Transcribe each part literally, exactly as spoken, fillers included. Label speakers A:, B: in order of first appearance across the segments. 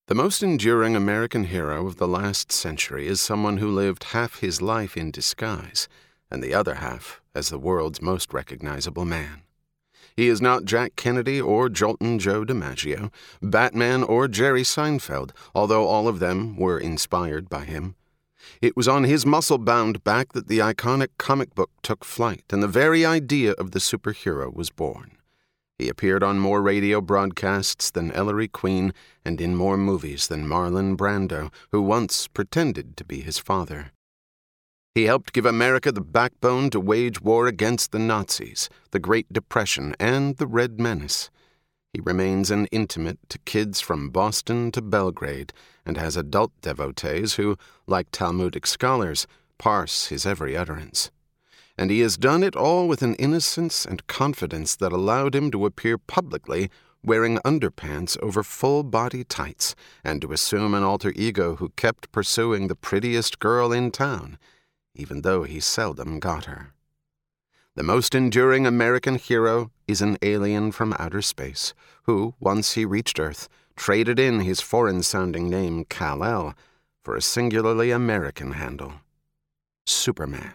A: The most enduring American hero of the last century is someone who lived half his life in disguise, and the other half as the world's most recognizable man. He is not Jack Kennedy or Jolton Joe DiMaggio, Batman or Jerry Seinfeld, although all of them were inspired by him. It was on his muscle-bound back that the iconic comic book took flight, and the very idea of the superhero was born. He appeared on more radio broadcasts than Ellery Queen and in more movies than Marlon Brando, who once pretended to be his father. He helped give America the backbone to wage war against the Nazis, the Great Depression, and the Red Menace. He remains an intimate to kids from Boston to Belgrade and has adult devotees who, like Talmudic scholars, parse his every utterance. And he has done it all with an innocence and confidence that allowed him to appear publicly wearing underpants over full-body tights and to assume an alter ego who kept pursuing the prettiest girl in town, even though he seldom got her. The most enduring American hero is an alien from outer space who, once he reached Earth, traded in his foreign-sounding name Kal-El for a singularly American handle: Superman.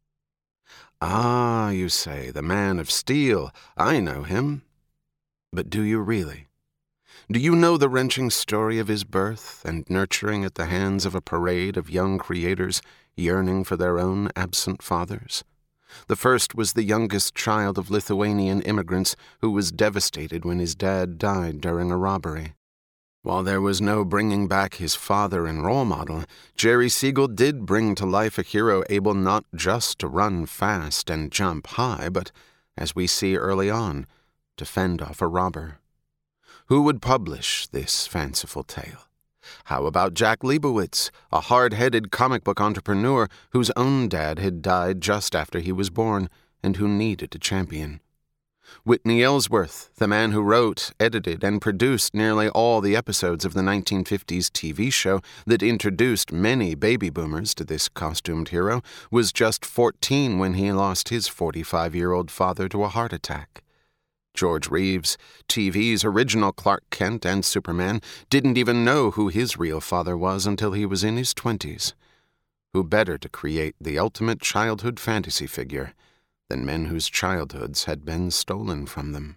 A: Ah, you say, the Man of Steel. I know him. But do you really? Do you know the wrenching story of his birth and nurturing at the hands of a parade of young creators yearning for their own absent fathers? The first was the youngest child of Lithuanian immigrants who was devastated when his dad died during a robbery. While there was no bringing back his father and role model, Jerry Siegel did bring to life a hero able not just to run fast and jump high, but, as we see early on, to fend off a robber. Who would publish this fanciful tale? How about Jack Leibowitz, a hard-headed comic book entrepreneur whose own dad had died just after he was born and who needed a champion? Whitney Ellsworth, the man who wrote, edited, and produced nearly all the episodes of the nineteen fifties T V show that introduced many baby boomers to this costumed hero, was just fourteen when he lost his forty-five-year-old father to a heart attack. George Reeves, T V's original Clark Kent and Superman, didn't even know who his real father was until he was in his twenties. Who better to create the ultimate childhood fantasy figure than men whose childhoods had been stolen from them?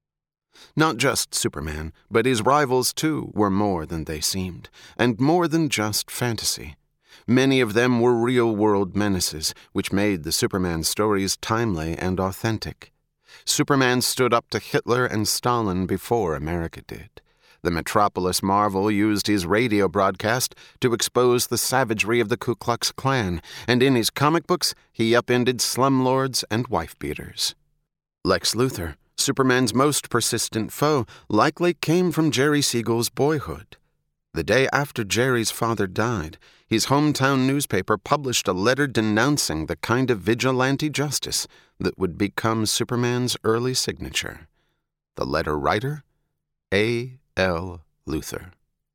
A: Not just Superman, but his rivals, too, were more than they seemed, and more than just fantasy. Many of them were real-world menaces, which made the Superman stories timely and authentic. Superman stood up to Hitler and Stalin before America did. The Metropolis Marvel used his radio broadcast to expose the savagery of the Ku Klux Klan, and in his comic books, he upended slumlords and wife-beaters. Lex Luthor, Superman's most persistent foe, likely came from Jerry Siegel's boyhood. The day after Jerry's father died, his hometown newspaper published a letter denouncing the kind of vigilante justice that would become Superman's early signature. The letter writer? A. L. Luthor.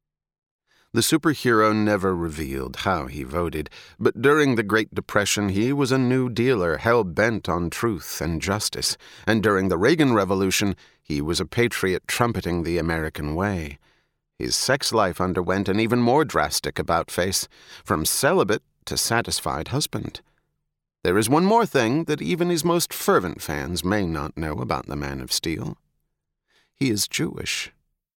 A: The superhero never revealed how he voted, but during the Great Depression he was a New Dealer hell-bent on truth and justice, and during the Reagan Revolution he was a patriot trumpeting the American way. His sex life underwent an even more drastic about-face, from celibate to satisfied husband. There is one more thing that even his most fervent fans may not know about the Man of Steel. He is Jewish.